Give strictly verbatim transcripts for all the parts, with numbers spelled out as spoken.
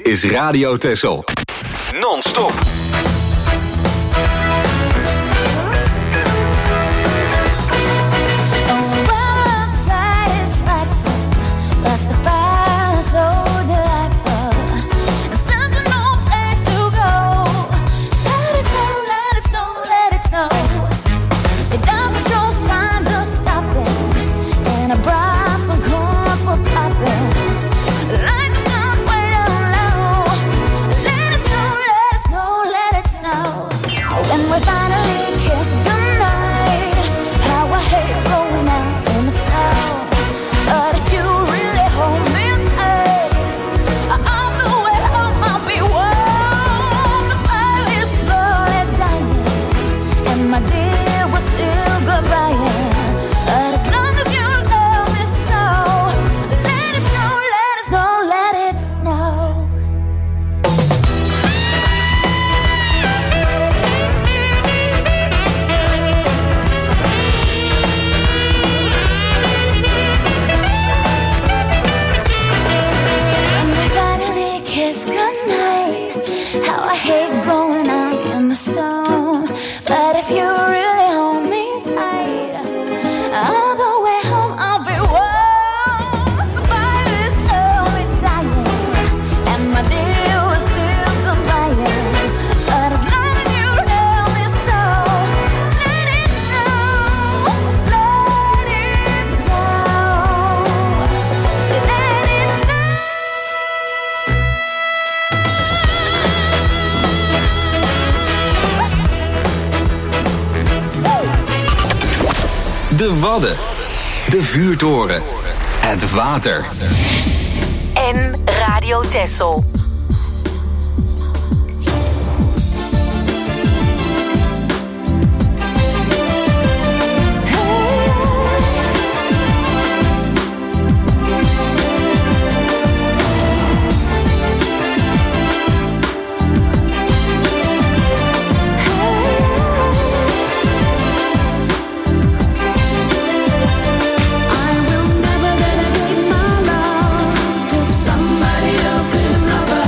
is Radio Texel. Non-stop. De Wadden, de vuurtoren, het water. En Radio Texel. Somebody else is not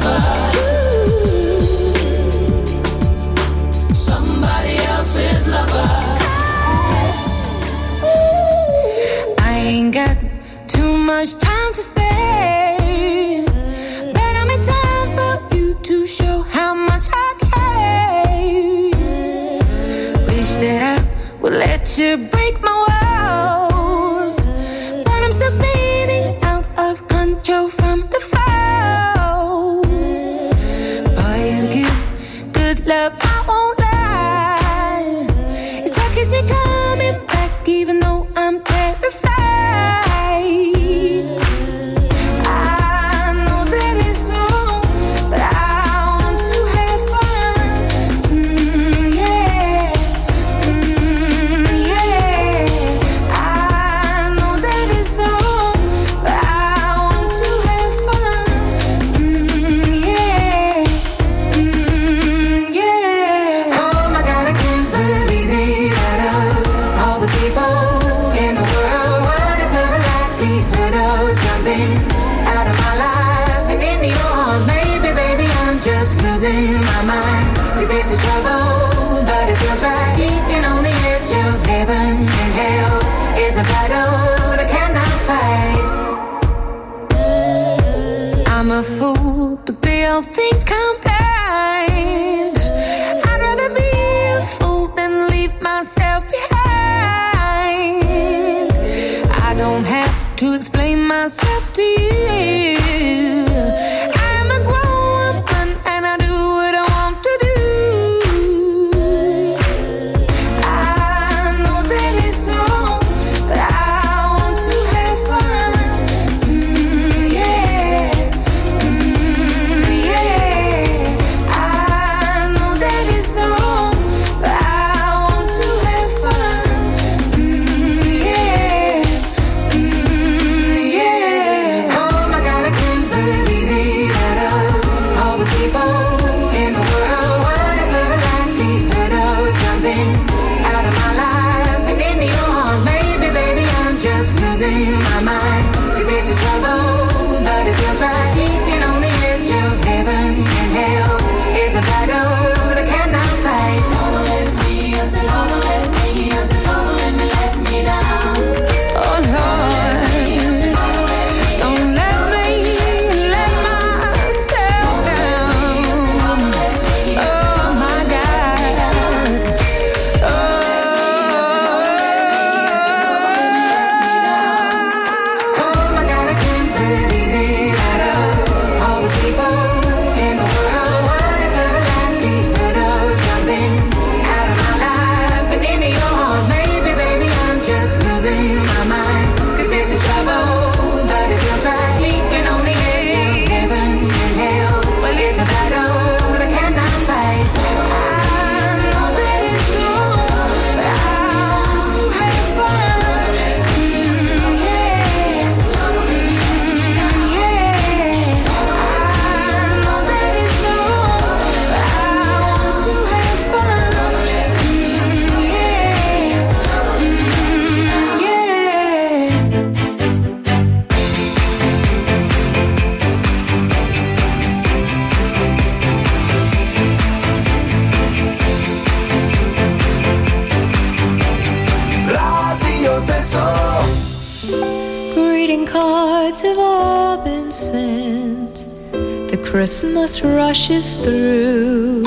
Christmas rushes through,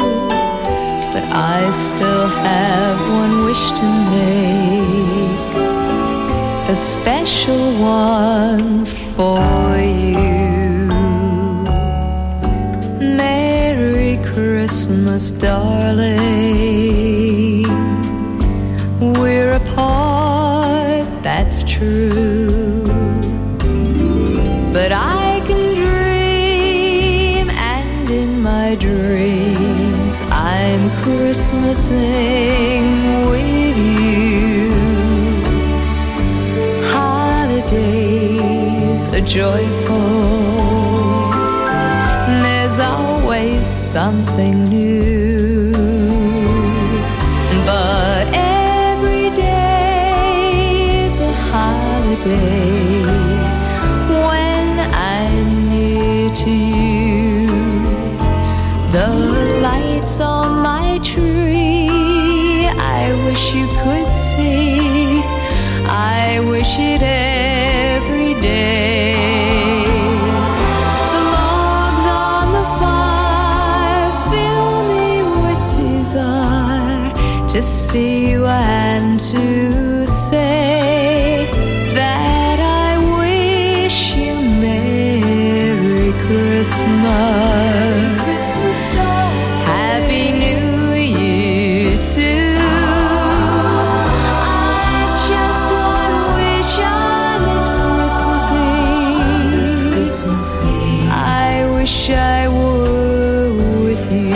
but I still have one wish to make, a special one for you. Merry Christmas, darling. We're apart, that's true, but I can dream, and in my dreams I'm Christmasing with you. Holidays are joyful, there's always something new, but every day is a holiday when I'm near to you. the lights on my tree. I wish you could see, I wish it every day. The logs on the fire fill me with desire to see you and to say that I wish you Merry Christmas. Happy New Year too. I've just one wish on this Christmas Eve. I wish I were with you.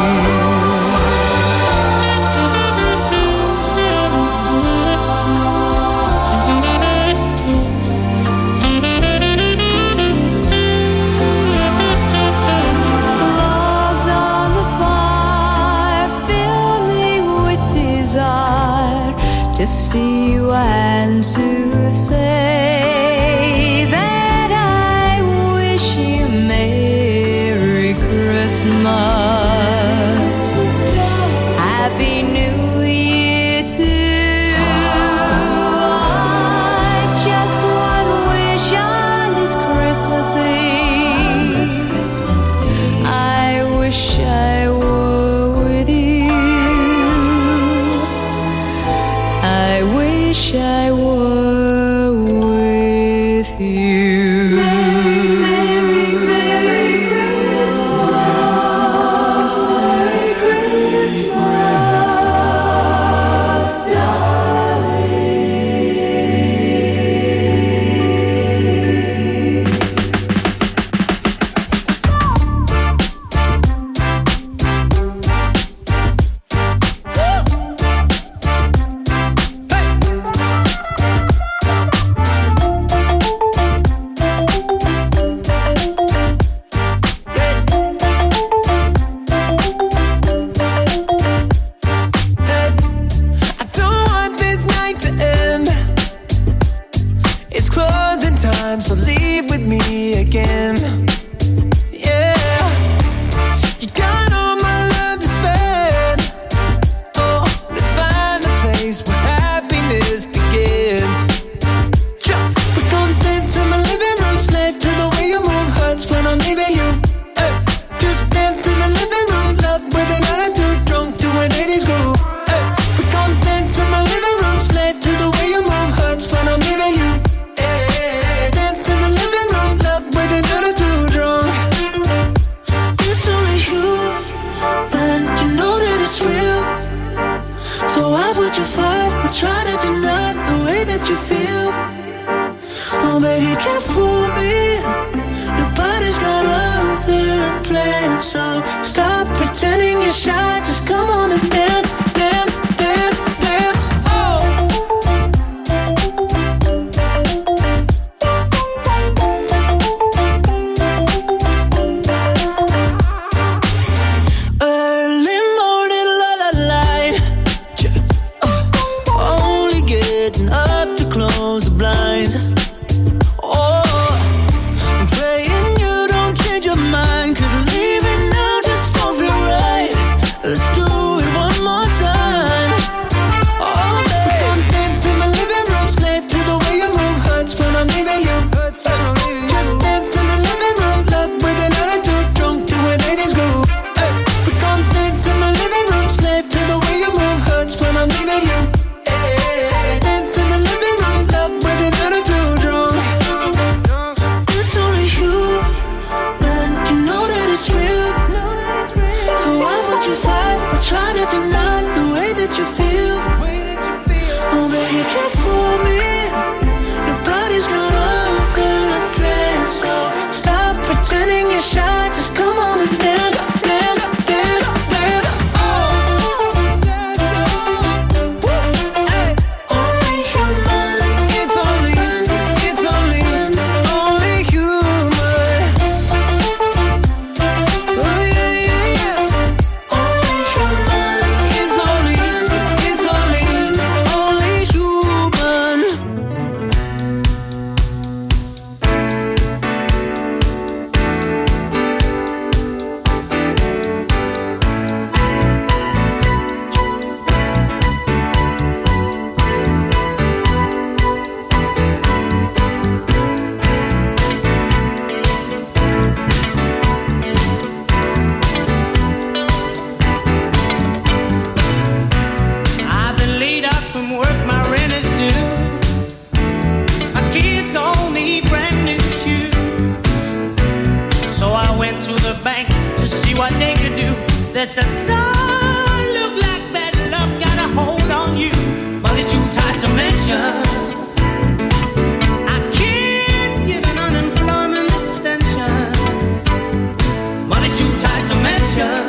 To see you and to say that I wish you Merry Christmas, Happy New Year too. I've just one wish on this Christmas Eve. I wish I were with you. I wish I were with you. Merry, Merry, Merry Christmas, Merry Christmas, do. That's that sun look like bad luck got a hold on you, but it's too tight to mention. I can't give an unemployment extension, but it's too tight to mention.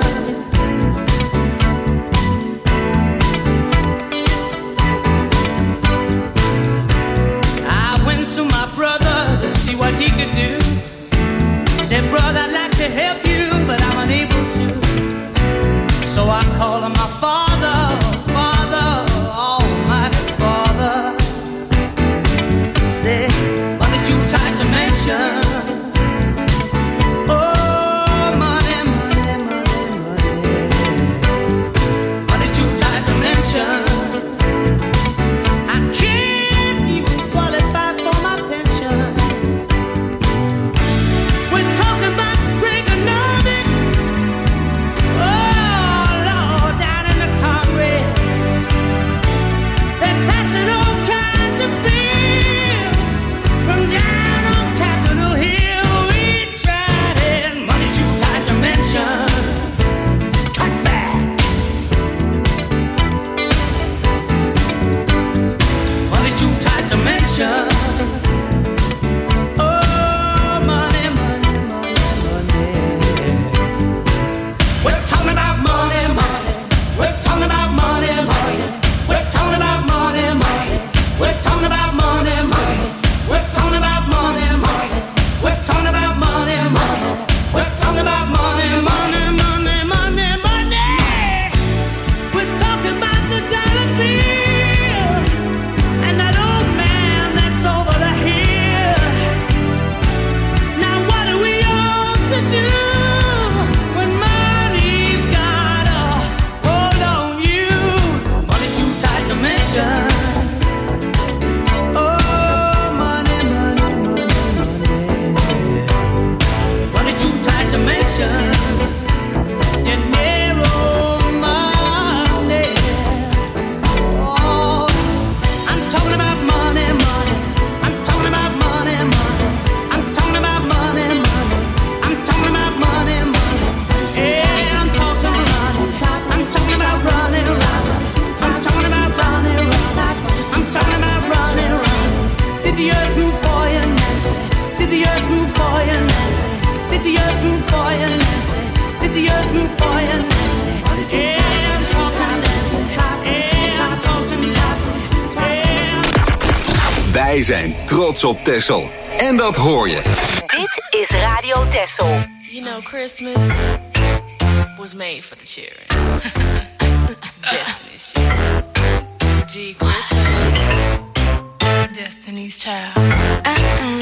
I went to my brother to see what he could do. Said, brother, I'd like to help you, but I'm unable to. So I called him my father, father, almighty father. Said, but it's too tight to mention. Oh, money, money, money, money. But it's too tight to mention. I can't even qualify for my pension. We're talking about Reaganomics. Oh, Lord, down in the Congress. They're passing all kinds of bills from down on Capitol Hill. We tried it. Money too tight to mention. Cut back. Money too tight to mention. Oh, money, money, money, money. We're talking about money, money. We're talking about money, money. We're talking about money, money. We're talking about money, money. We're talking about money, money. We're talking about money, money. We're talking about money, money, money, money, money. We're talking about the dollar bill and that old man that's over the hill. Now what are we all to do when money's got a hold on you? Money too tight to mention. Oh, money, money, money, money. Money too tight to mention. Dinero, money. Oh, I'm talking about money, money. I'm talking about money, money. I'm talking about money, money. I'm talking about money, money. Yeah, I'm talking money. I'm talking about running around. I'm talking about running around. I'm talking about running around. Did the earth move for you, Nancy? Did the earth move for you, Nancy? Did the earth move for you, Nancy? Did the earth move for you, Nancy? Yeah, I'm talking Nancy. Yeah, I'm talking Nancy. Yeah. Wij zijn trots op Texel. En dat hoor je. Dit is Radio Texel. You know, Christmas was made for the children. Destiny's Child. G Christmas. Destiny's Child. Uh-uh.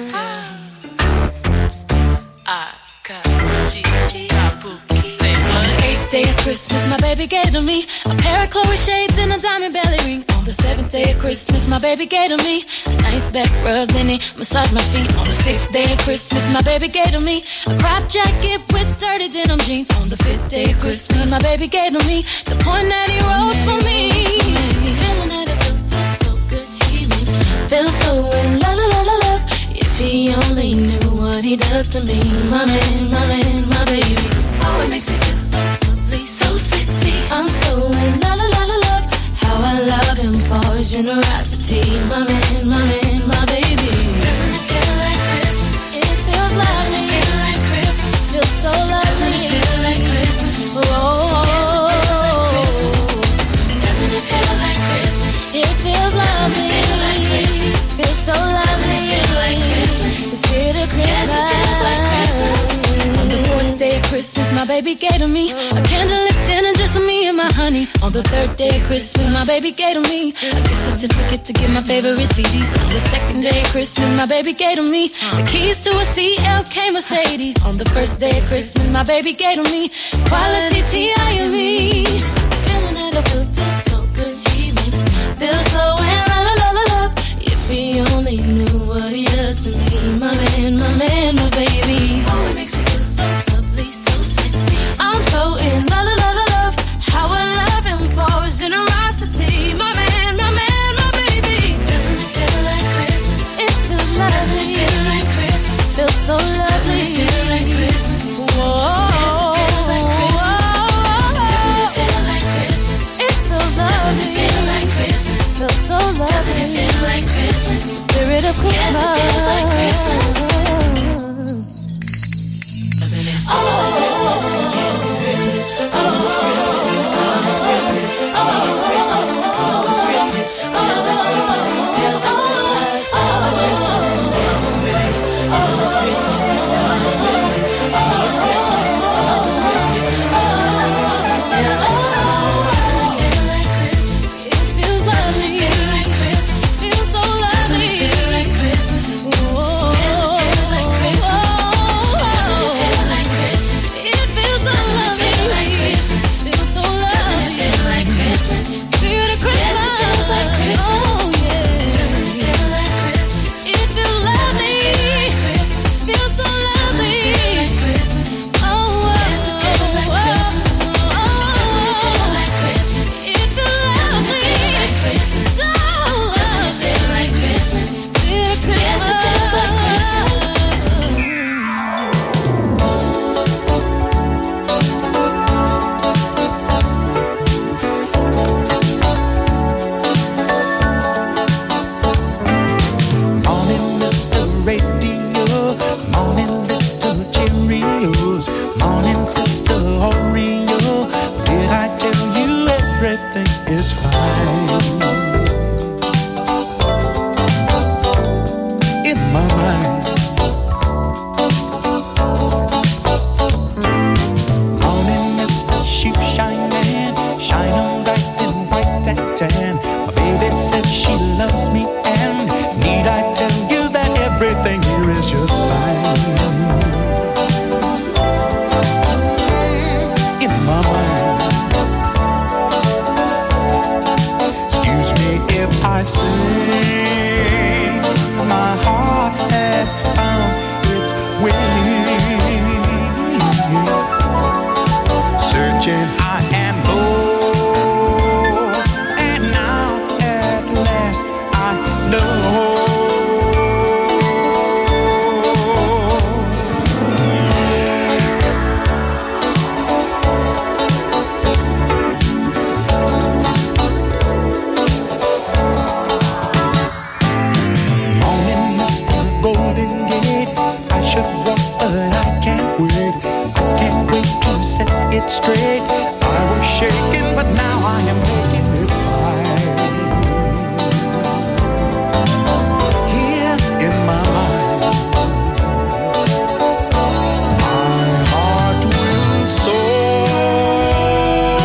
I got G, G, got Pookie. Say what? Eighth day of Christmas, my baby gave to me a pair of Chloe shades and a diamond belly ring. On the seventh day of Christmas, my baby gave to me a nice back rub, then he massaged my feet. On the sixth day of Christmas, my baby gave to me a crop jacket with dirty denim jeans. On the fifth day of Christmas, my baby gave to me the poem that he wrote for me. Feeling that it feels so good, he makes me feel so in la la la la love. If he only knew what he does to me, my man, my man, my baby. Oh, it makes me feel so lovely, so sexy. I'm so in la la la la love. How I love him for his generosity, my man, my man, my baby. Doesn't it feel like Christmas? It feels lovely. Doesn't it feel like Christmas? Feels so lovely. Doesn't it feel like Christmas? Oh, yes, it feels like Christmas. Doesn't it feel like Christmas? It feels lovely. Doesn't it feel like Christmas? Feels so lovely. Doesn't it feel like Christmas? The spirit of Christmas. Yes, it feels like Christmas. On the fourth day of Christmas, my baby gave to me a candlelit dinner just for me and my honey. On the third day of Christmas, my baby gave to me a gift certificate to get my favorite C Ds. On the second day of Christmas, my baby gave to me the keys to a C L K Mercedes. On the first day of Christmas, my baby gave to me quality T I and me. Feeling that I feel feels so good, he makes me feel so in la la la la love. If he only knew what he does to me, my man, my man, my baby. Oh, it makes me feel so lovely, so sexy. I'm so in la la la la love. How I love him for his generosity, my man, my man, my baby. Doesn't it feel like Christmas? It feels lovely. Doesn't it feel like Christmas? Feels so lovely. Doesn't it feel like Christmas? Whoa. Yes, it feels like Christmas. it straight. I was shaking, but now I am making it right. Here in my mind, my heart will soar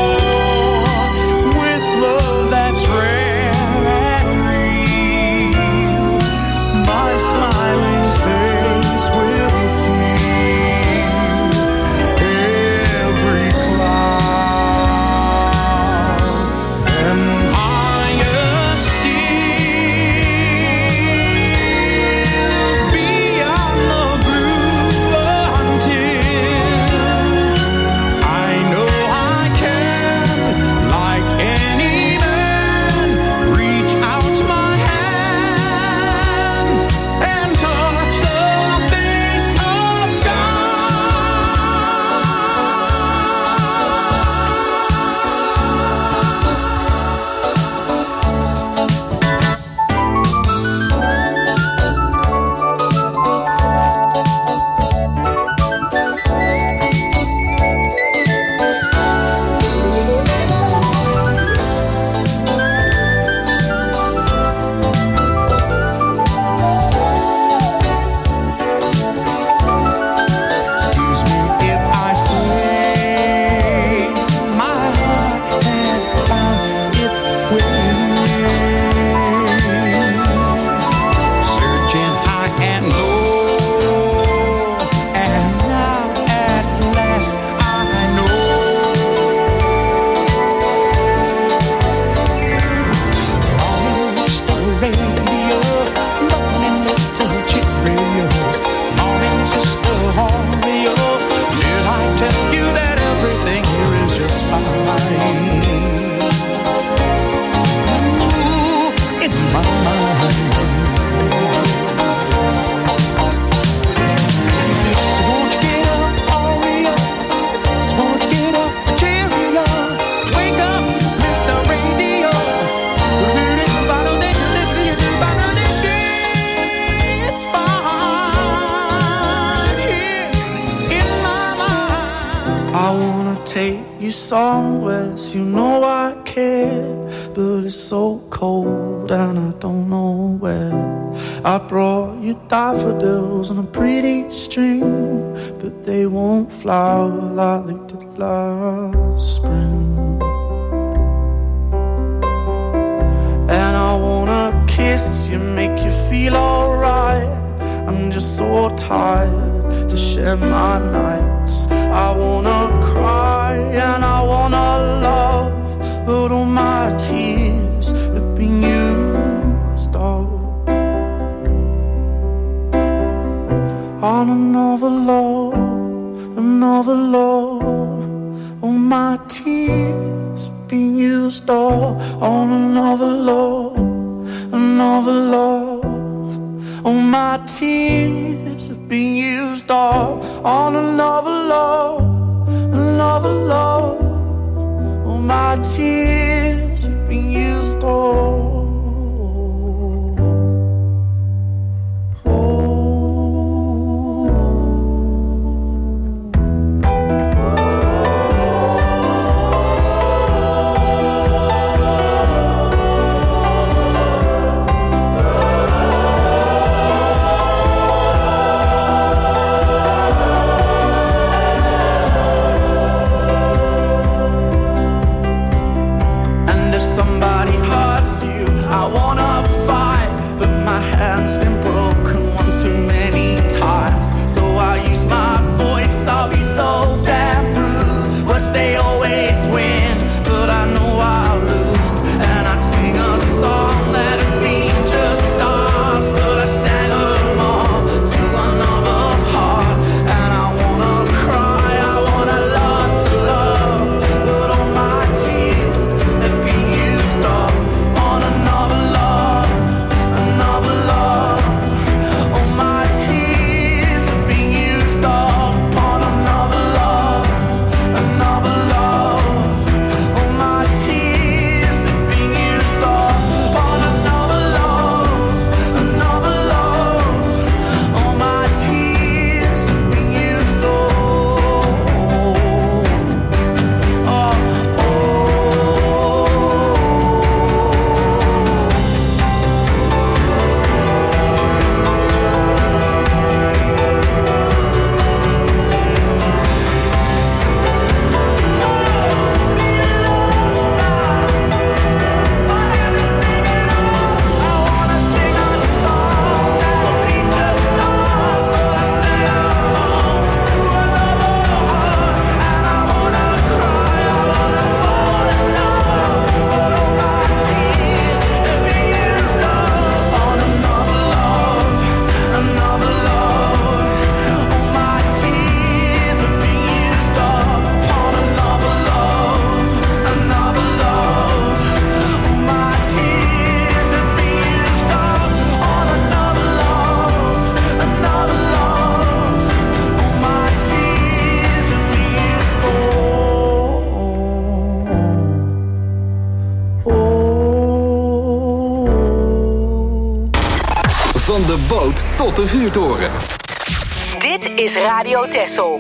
with love that's rare and real. My smiling face will feel every cloud and higher still beyond the blue until I know I can, like any man, reach out my hand and touch the face of Excuse me if I say my heart has found its wings, searching high and low, and now at last I know. Morning Mister Radio, morning little Cheerios, morning Sister Oreo. Did I tell you that everything here is just fine? Ooh, in my mind. So won't you get up, Oreo? So won't you get up, Cheerios? Wake up, Mister Radio. It's fine here in my mind. I wanna take you somewhere, so you know I care, but it's so cold and I don't know where. I brought you daffodils on a pretty string, but they won't flower like they did last spring. And I wanna kiss you, make you feel alright. I'm just so tired to share my nights. I wanna cry and I wanna love, but all my tears have been used up on another love, another love. All my tears have been used up on another love, another love. All my tears have been used up on another love, another love. All my tears have been used up. de boot tot de vuurtoren. Dit is Radio Texel.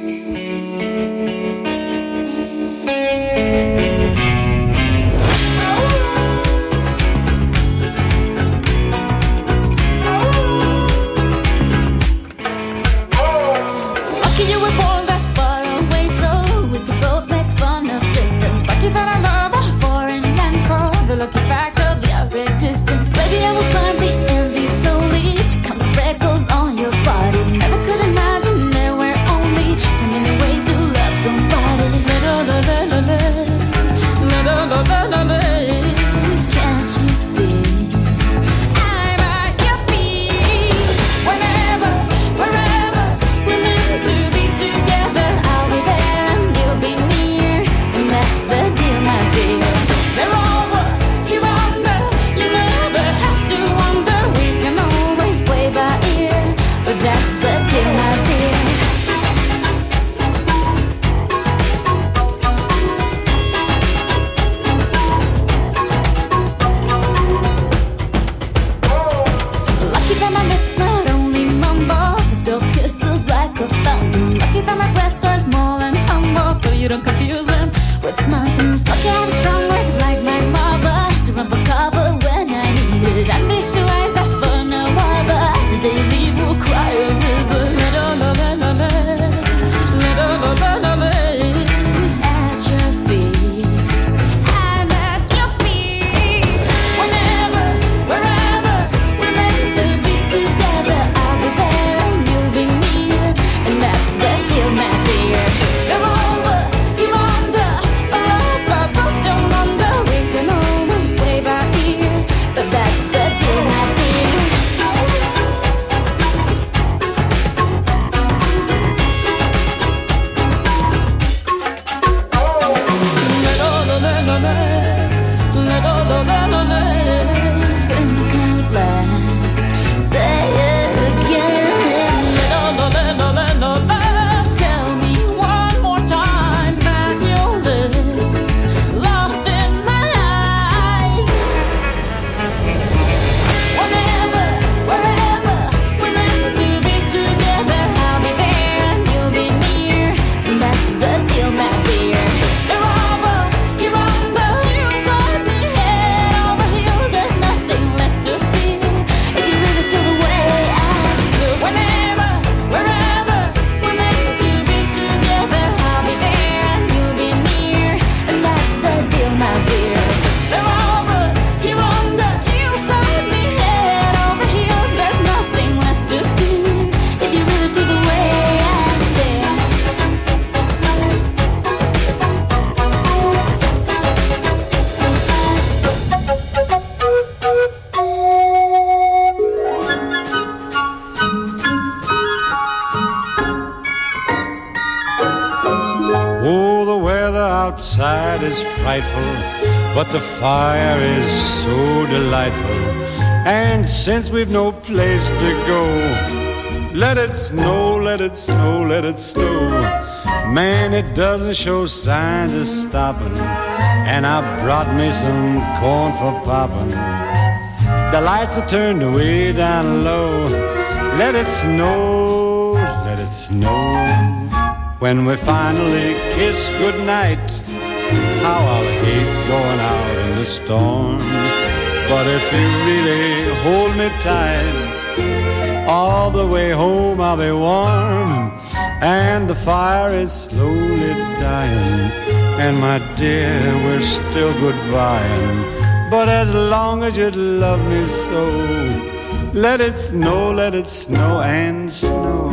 But the fire is so delightful, and since we've no place to go, let it snow, let it snow, let it snow. Man, it doesn't show signs of stopping, and I brought me some corn for popping. The lights are turned way down low. Let it snow, let it snow. When we finally kiss goodnight, how I'll hate going out in the storm. But if you really hold me tight, all the way home I'll be warm. And the fire is slowly dying, and my dear, we're still goodbying. But as long as you love me so, let it snow, let it snow and snow.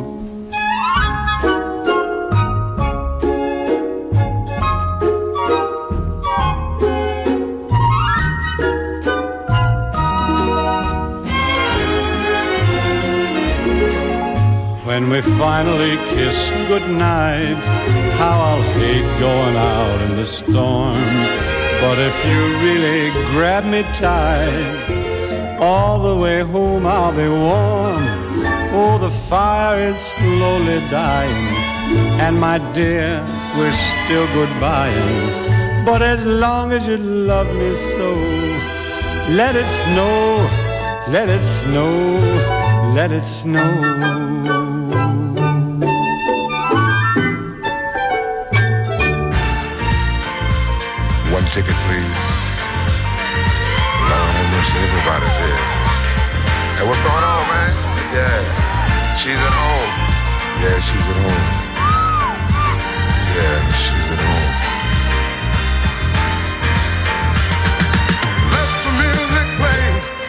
When we finally kiss goodnight, how I'll hate going out in the storm. But if you really grab me tight, all the way home I'll be warm. Oh, the fire is slowly dying, and my dear, we're still goodbying. But as long as you love me so, let it snow, let it snow, let it snow. One ticket, please. Lord have mercy, everybody's here. Hey, what's going on, man? Yeah, she's at home. Yeah, she's at home. Yeah, she's at home. Let the music play.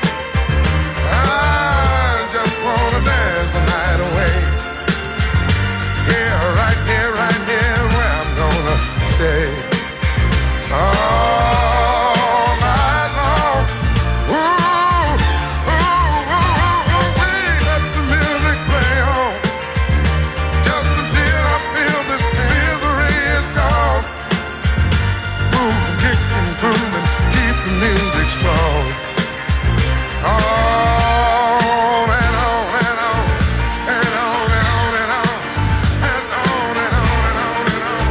I just wanna dance the night away. Here, right here, right here, where I'm gonna stay. All night long. Ooh, ooh, ooh, ooh, ooh, let the music play on. Just until I feel this misery is gone. Move, kick and groove and keep the music strong. On and on and on and on and on and on and on and on and on and on.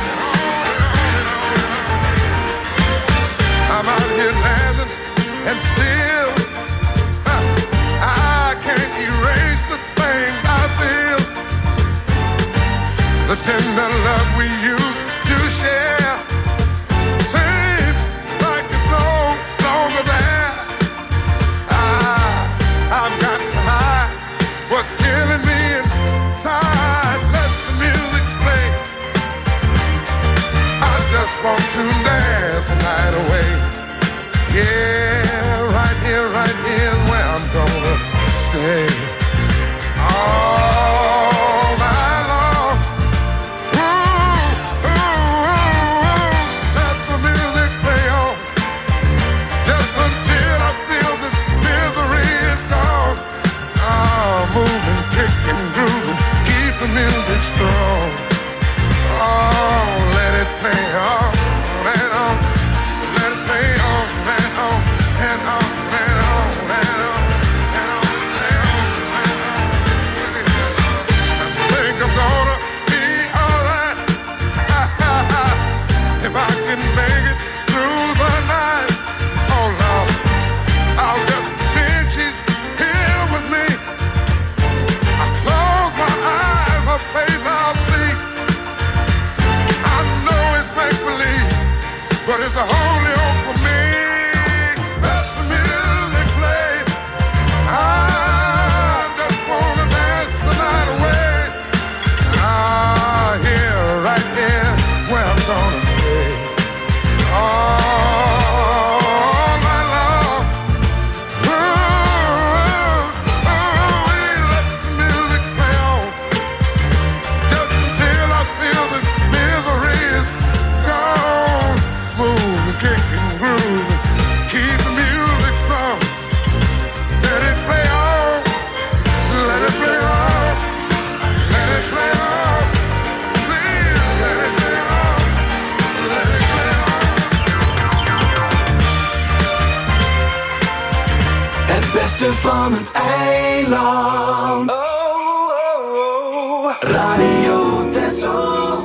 I'm out here dancing and still huh, I can't erase the things I feel. The tender love we used to share seems like it's no longer there. I, I've got to hide what's killing me inside. Let the music play. I just want to dance the night away. Yeah, right here, right here is where I'm gonna stay. All night long. Ooh, ooh, ooh, let the music play on. Just until I feel this misery is gone. Oh, moving, kicking, grooving, keep the music strong. Oh, let it play on and on. Let it play on and on and on and on and on and on and on and on. I think I'm gonna be alright if I can make it through the night. Oh Lord, I'll just pretend she's here with me. I close my eyes, her face I'll see. I know it's make believe, but it's the only hope for me. Let the music play. I just wanna dance the night away. Ah, here, right here, where I'm gonna stay. All night long. Ooh, ooh, ooh, let the music play on. Just until I feel this misery is gone. Move, kick and groove, keep the music strong. Let it play on, let it play on, let it play on. Please, let it play on, let it play on. Het beste van het eiland. Oh, oh, oh. Radio Texel.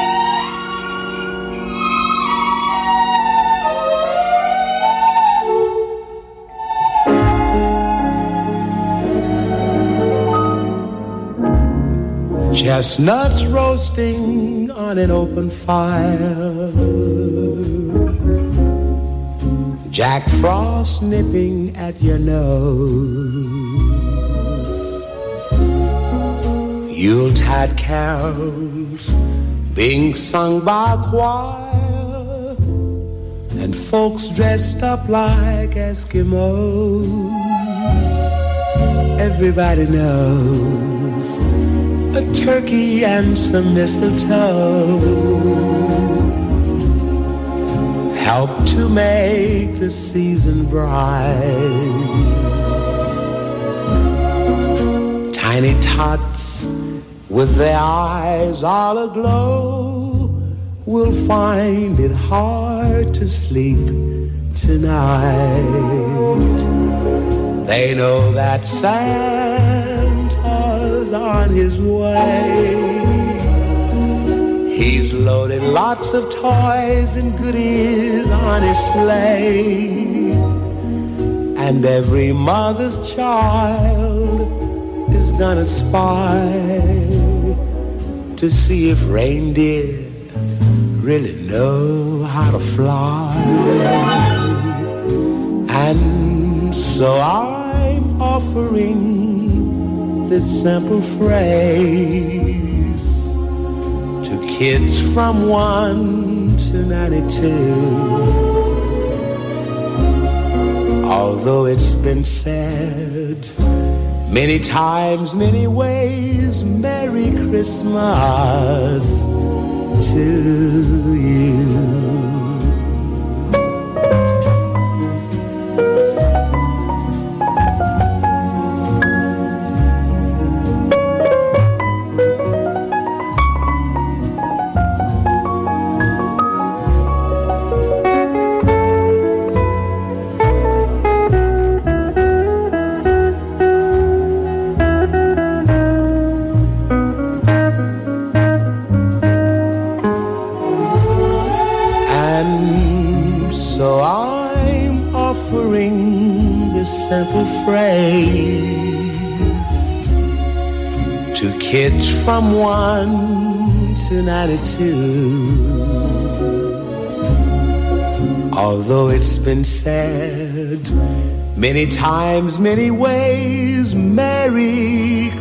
Chestnuts roasting on an open fire, Jack Frost nipping at your nose, Yuletide carols being sung by a choir, and folks dressed up like Eskimos. Everybody knows a turkey and some mistletoe help to make the season bright. Tiny tots with their eyes all aglow will find it hard to sleep tonight. They know that Santa's on his way. He's loaded lots of toys and goodies on his sleigh. and every mother's child is gonna spy to see if reindeer really know how to fly. And so I'm offering this simple phrase to kids from one to ninety-two. Although it's been said many times, many ways, Merry Christmas to you. Simple phrase to kids from one to ninety-two. Although it's been said many times, many ways, Merry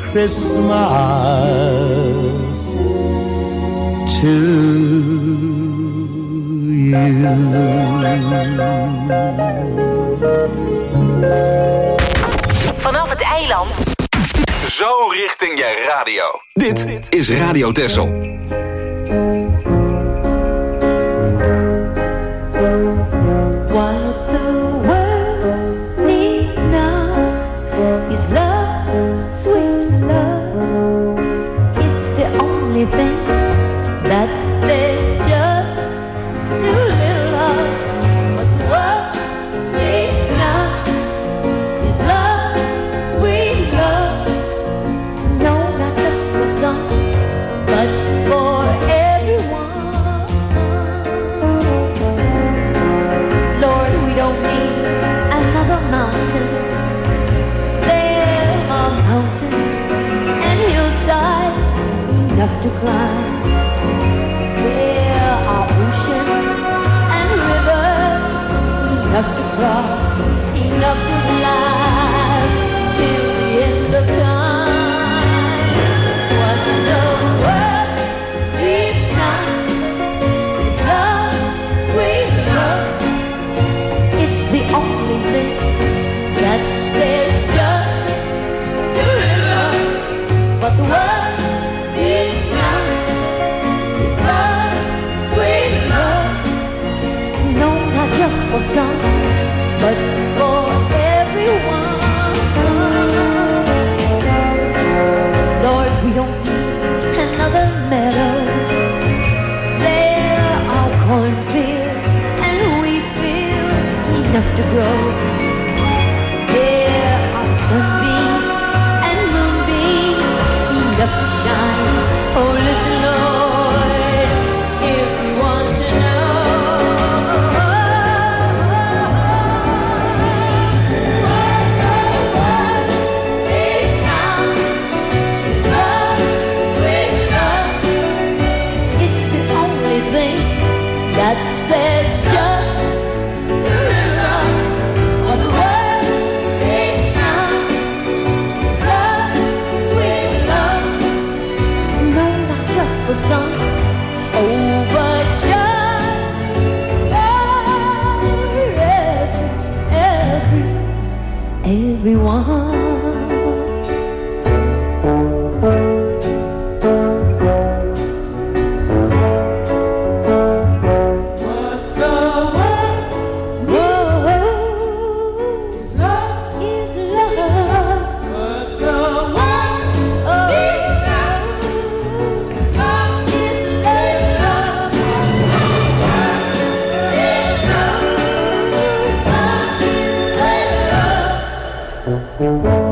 Christmas to you. Vanaf het eiland. Zo richting je radio. Dit is Radio Texel. What the world needs now is love, sweet love. It's the only thing that there's just too little of. What the world needs now is love, sweet love. No, not just for some, but for everyone. Lord, we don't need another mountain. There are mountains and hillsides enough to climb. There are oceans and rivers enough to cross, enough to last till the end of time. What the world needs now is love, sweet love. It's the only thing that there's just too little of. What the world needs now is love, sweet love. No, not just for some, but for everyone. Lord, we don't need another meadow. There are cornfields and wheat fields enough to grow. There are sunbeams and moonbeams enough to shine. Oh, listen, Lord, if you want to know what the world needs now is love, sweet love. It's the only thing that there's just too little of. What the world needs now is love, sweet love. No, not just for some, oh, but just for every, every, everyone. What the world needs is love, is love. What the world needs now is love, is love. Love is love.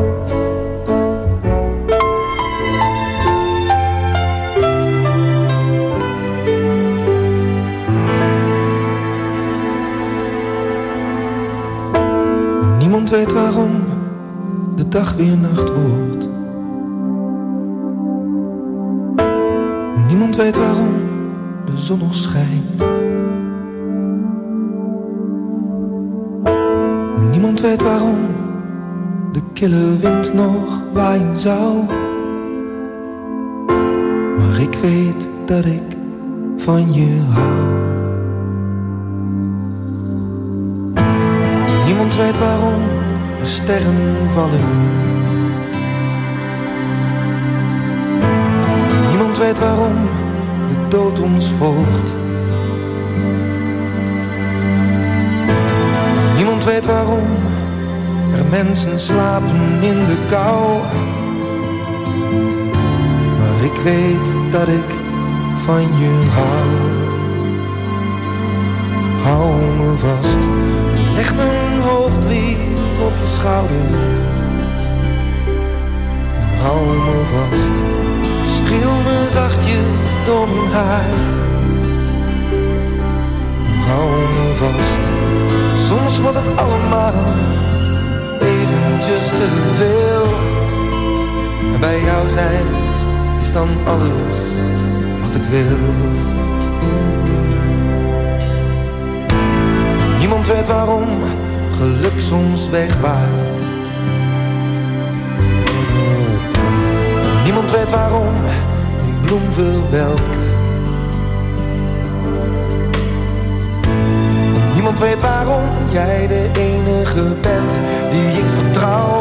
Niemand weet waarom de dag weer nacht wordt. Niemand weet waarom de zon nog schijnt. Niemand weet waarom de kille wind nog waaien zou. Maar ik weet dat ik van je hou. Niemand weet waarom er sterren vallen. Niemand weet waarom de dood ons volgt. Niemand weet waarom er mensen slapen in de kou. Maar ik weet dat ik van je hou. Hou me vast, leg mijn hoofd lief op je schouder. Hou me vast, streel me zachtjes door mijn haar. Hou me vast, soms wordt het allemaal eventjes te veel. En bij jou zijn is dan alles wat ik wil. Niemand weet waarom geluk soms wegwaait. Niemand weet waarom een bloem verwelkt. Niemand weet waarom jij de enige bent die ik vertrouw.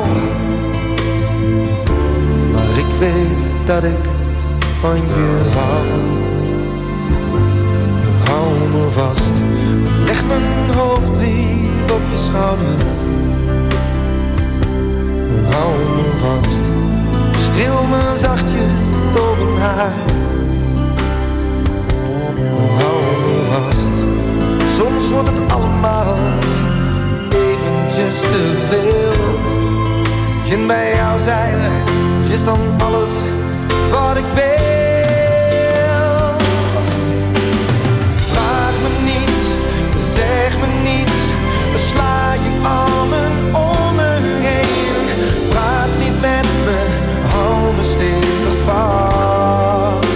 Maar ik weet dat ik van je hou. Hou me vast, leg mijn hoofd lief op je schouder. Hou me vast, streel me zachtjes door mijn haar. Hou me vast, soms wordt het allemaal eventjes te veel. En bij jou zijn is dan alles wat ik wil. Vraag me niet, zeg me niets, sla je armen om me heen. Praat niet met me, hou me stevig vast.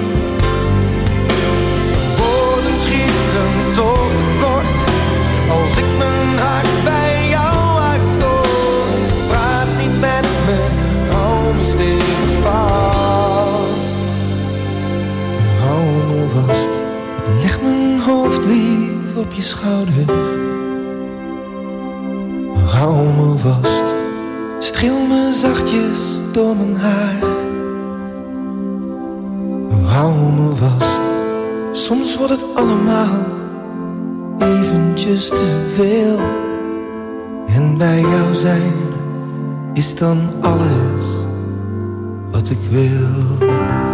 Woorden schieten toch tekort als ik mijn hart bij jou uitstoot. Praat niet met me, hou me stevig vast. Hou me vast, leg mijn hoofd lief op je schouder. Hou me vast, streel me zachtjes door mijn haar. Hou me vast, soms wordt het allemaal eventjes te veel. En bij jou zijn is dan alles wat ik wil.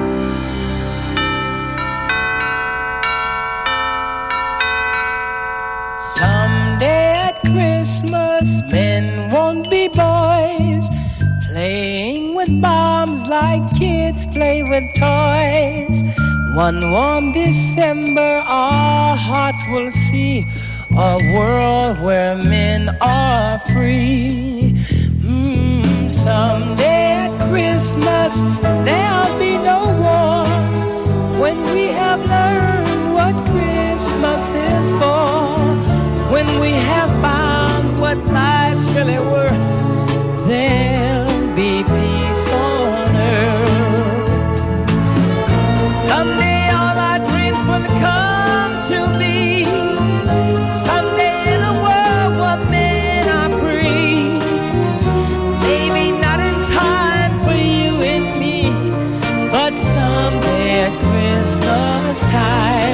Someday at Christmas, men won't be boys, playing with bombs like kids play with toys. One warm December, our hearts will see a world where men are free. Mm, someday at Christmas, there'll be no wars, when we have learned what Christmas is for. When we have found what life's really worth, there'll be peace on earth. Someday all our dreams will come to be. Someday in a world where men are free. Maybe not in time for you and me, but someday at Christmas time.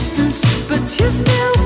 distance, but you still